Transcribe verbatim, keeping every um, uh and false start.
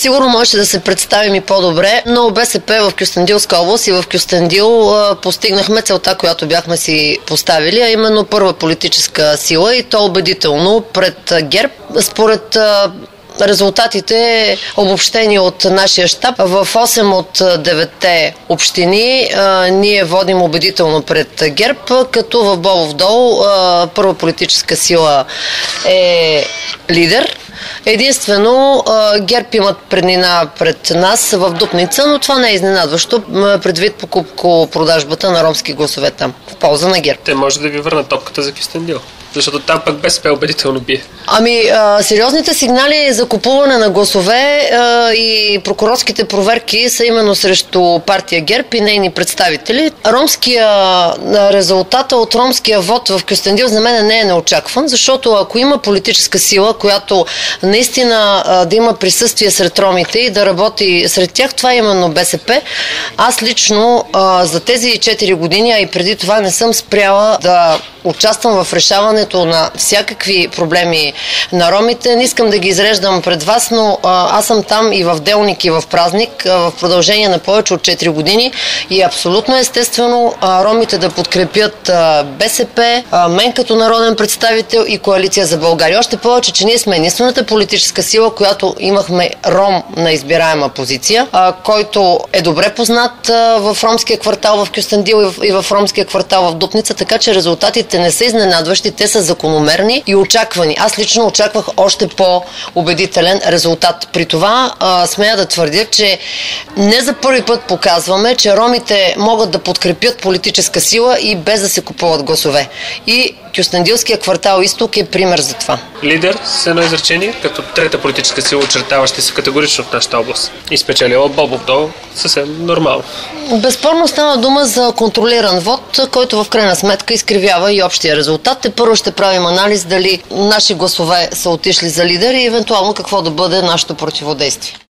Сигурно можеше да се представим и по-добре, но БСП в Кюстендилска област и в Кюстендил постигнахме целта, която бяхме си поставили, а именно първа политическа сила, и то убедително пред ГЕРБ. Според резултатите, обобщени от нашия щаб, в осем от деветте общини а, ние водим убедително пред ГЕРБ, като в Бобов дол а, първа политическа сила е лидер. Единствено ГЕРБ имат преднина пред нас в Дупница, но това не е изненадващо, предвид покупко-продажбата на ромски гласове там, в полза на ГЕРБ. Те може да ви върнат топката за Кюстендил, защото там пък БСП убедително бие. Ами, а, сериозните сигнали за купуване на гласове а, и прокурорските проверки са именно срещу партия ГЕРБ и нейни представители. Ромския резултат от ромския вод в Кюстендил за мен не е неочакван, защото ако има политическа сила, която наистина а, да има присъствие сред ромите и да работи сред тях, това е именно БСП. Аз лично а, за тези четири години, а и преди това, не съм спряла да участвам в решаването на всякакви проблеми на ромите. Не искам да ги изреждам пред вас, но а, аз съм там и в делник, и в празник а, в продължение на повече от четири години и абсолютно естествено а, ромите да подкрепят а, БСП, а, мен като народен представител и Коалиция за България. Още повече, че ние сме единствената политическа сила, която имахме ром на избираема позиция, а, който е добре познат а, в ромския квартал в Кюстендил и в, и в ромския квартал в Дупница, така че резултатите не са изненадващи, те са закономерни и очаквани. Аз лично очаквах още по-убедителен резултат. При това а, смея да твърдя, че не за първи път показваме, че ромите могат да подкрепят политическа сила и без да се купуват гласове. И Кюстендилския квартал Изток е пример за това. Лидер с едно изречение, като трета политическа сила, очертаваща се категорично в нашата област. И спечелила Бобов дол съвсем нормално. Безспорно става дума за контролиран вод, който в крайна сметка изкривява и общия резултат. Те първо ще правим анализ дали наши гласове са отишли за лидер и евентуално какво да бъде нашето противодействие.